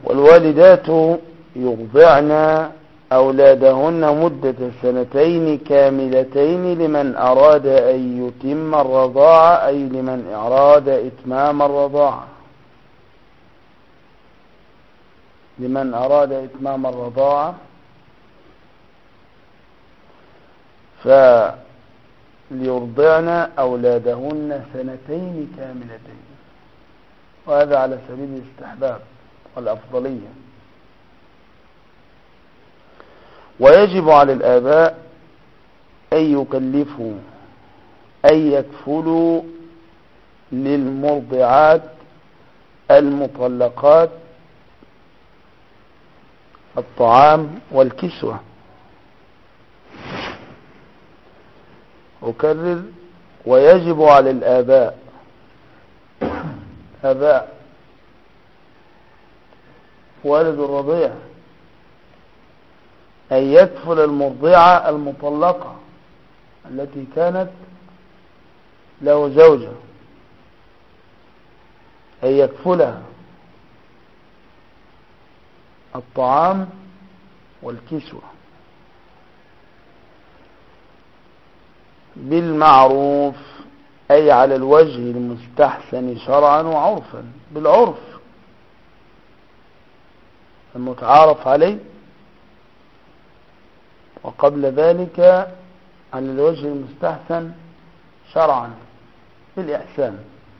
والوالدات يرضعن أولادهن مدة 2 كاملتين لمن أراد أن يتم الرضاعة، أي لمن أراد إتمام الرضاعة، لمن أراد إتمام الرضاعة. فليرضعن أولادهن 2 كاملتين، وهذا على سبيل الاستحباب والأفضلية. ويجب على الآباء أن يكلفوا، أن يكفلوا للمرضعات المطلقات الطعام والكسوة. أكرر: ويجب على الآباء، آباء والد الرضيع، أن يكفل المرضعة المطلقة التي كانت له زوجة، أن يكفلها الطعام والكسوة بالمعروف، أي على الوجه المستحسن شرعا وعرفا، بالعرف المتعارف عليه، وقبل ذلك على الوجه المستحسن شرعا بالإحسان.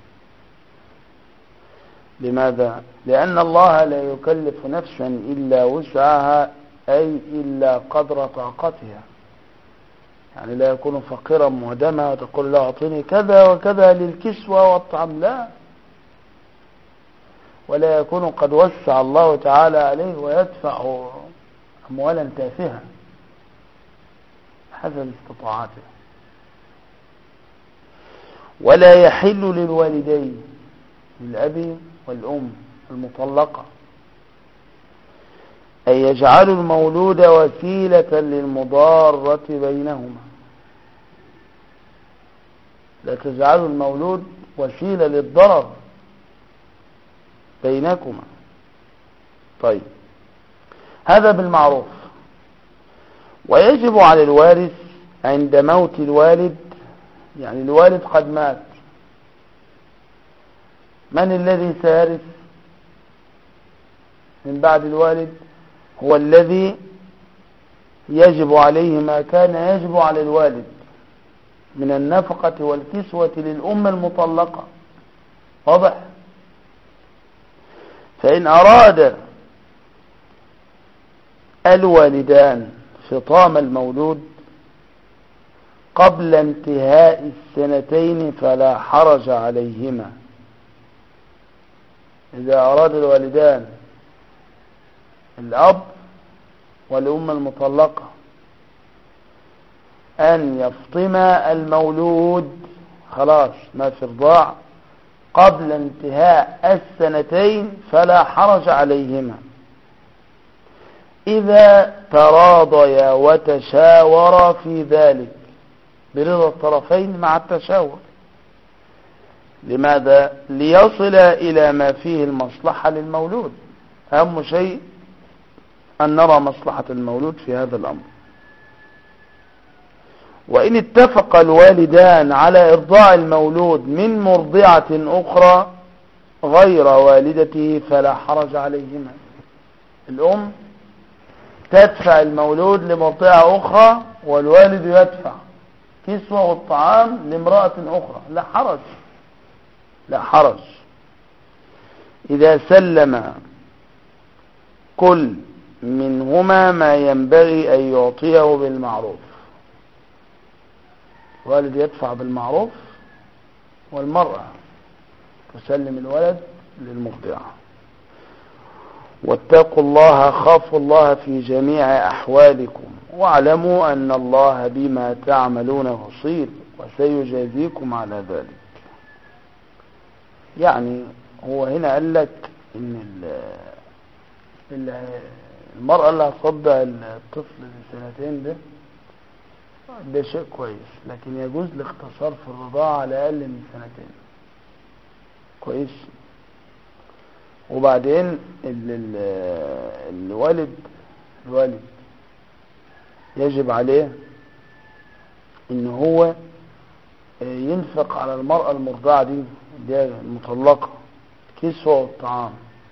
لماذا؟ لأن الله لا يكلف نفسا إلا وسعها، أي إلا قدر طاقتها. يعني لا يكون فقيرا مهدما وتقول له أعطيني كذا وكذا للكسوة والطعام، لا. ولا يكون قد وسع الله تعالى عليه ويدفع أموالا تافهة حسب استطاعته. ولا يحل للوالدين، للأب والأم المطلقة، أن يجعلوا المولود وسيلة للمضارة بينهما. لا تجعلوا المولود وسيلة للضرر بينكما. طيب، هذا بالمعروف. ويجب على الوارث عند موت الوالد، يعني الوالد قد مات، من الذي سيرث من بعد الوالد؟ هو الذي يجب عليه ما كان يجب على الوالد من النفقة والكسوة للأم المطلقة. واضح؟ فإن أراد الوالدان فطام المولود قبل انتهاء 2 فلا حرج عليهما. إذا أراد الوالدان، الأب والأم المطلقة، أن يفطم المولود، خلاص ما في رضاع، قبل انتهاء 2 فلا حرج عليهما إذا تراضيا وتشاورا في ذلك برضا الطرفين مع التشاور. لماذا؟ ليصل إلى ما فيه المصلحة للمولود. أهم شيء أن نرى مصلحة المولود في هذا الأمر. وإن اتفق الوالدان على إرضاع المولود من مرضعة أخرى غير والدته فلا حرج عليهما. الأم تدفع المولود لمرضعة أخرى، والوالد يدفع كسوة والطعام لامرأة أخرى، لا حرج، لا حرج إذا سلم كل منهما ما ينبغي أن يعطيه بالمعروف. الوالد يدفع بالمعروف، والمرأة تسلم الولد للمرضعة. واتقوا الله، خافوا الله في جميع أحوالكم، واعلموا أن الله بما تعملون بصير وسيجازيكم على ذلك. يعني هو هنا قال لك ان المرأة اللي هتصدق الطفل ل2 ده شيء كويس، لكن يجوز الاختصار في الرضاعة على أقل من 2. كويس. وبعدين الوالد يجب عليه ان هو ينفق على المرأة المرضعة دي اللي هي المطلقة كسوة والطعام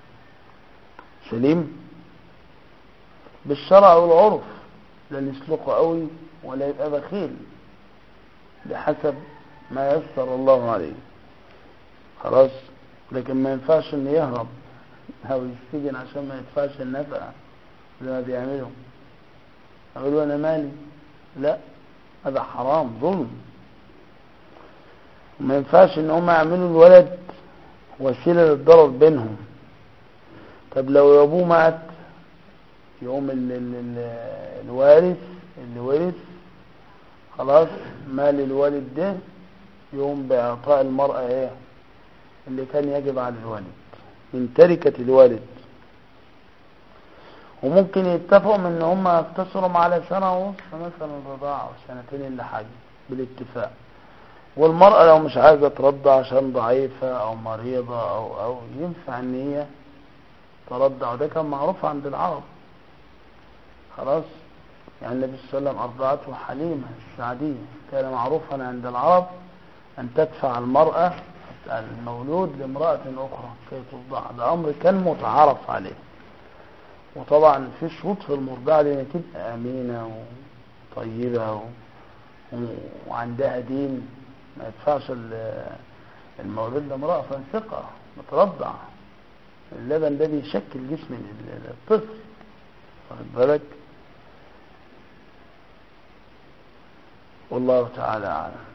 سليم بالشرع والعرف، لا نسلقه قوي ولا يبقى بخيل، بحسب ما يسر الله عليه. خلاص. لكن ما ينفعش ان يهرب او يستجن عشان ما يدفعش النفقة زي ما بيعملوا، يقولوا انا مالي، لا، هذا حرام ظلم. وما ينفعش ان هم يعملوا الولد وسيلة للضرر بينهم. طب لو ابوه مات يقوم الوارث اللي ورث خلاص مال الوالد ده يقوم باعطاء المرأة ايه اللي كان يجب على الوالد من تركة الوالد. وممكن يتفقوا من ان هم يقتصروا على سنة ونص مثلا الرضاعة او سنتين اللي حاجة بالاتفاق. والمرأة لو مش عايزة ترضع عشان ضعيفة او مريضة او ينفع ان هي ترضع، وده كان معروف عند العرب. خلاص. يعني النبي صلى الله عليه وسلم أرضعته حليمة السعدية، كان معروفا عند العرب أن تدفع المرأة المولود لامرأة أخرى كي ترضع، ده أمر كان متعارف عليه. وطبعا في شروط في المرضعة دي تبقى أمينة وطيبة وعندها دين، ما يدفعش المولود لامرأة فانسقة مترضع. اللبن ده بيشكل جسم الطفل، واخد بالك. والله تعالى أعلم.